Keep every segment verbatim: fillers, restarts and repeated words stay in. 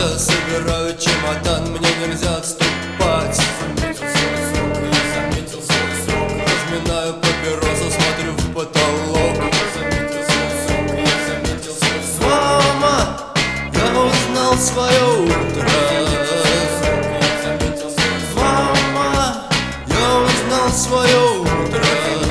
Я собираю чемодан, мне нельзя отступать. Заметил свой срок, я заметил свой срок. Разминаю папиросу, смотрю в потолок. Заметил свой срок, я заметил свой срок. Мама, я узнал свое утро. Мама, я узнал свое утро.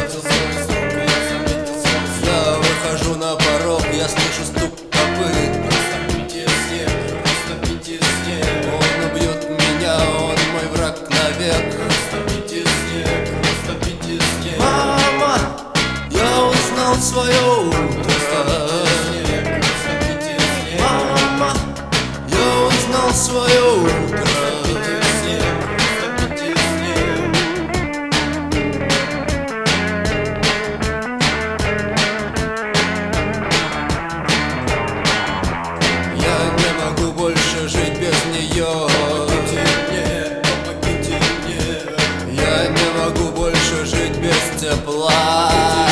Я выхожу на порог, я слышу стук копыт. Растопите снег, растопите снег. Он убьет меня, он мой враг навек. Растопите снег, растопите снег. Мама, я узнал свое утро. Снег, растопите снег. Мама, я узнал свое утро. Растопите снег, растопите снег. Я не могу больше жить без нее. Помогите мне, помогите мне. Я не могу больше жить без тепла.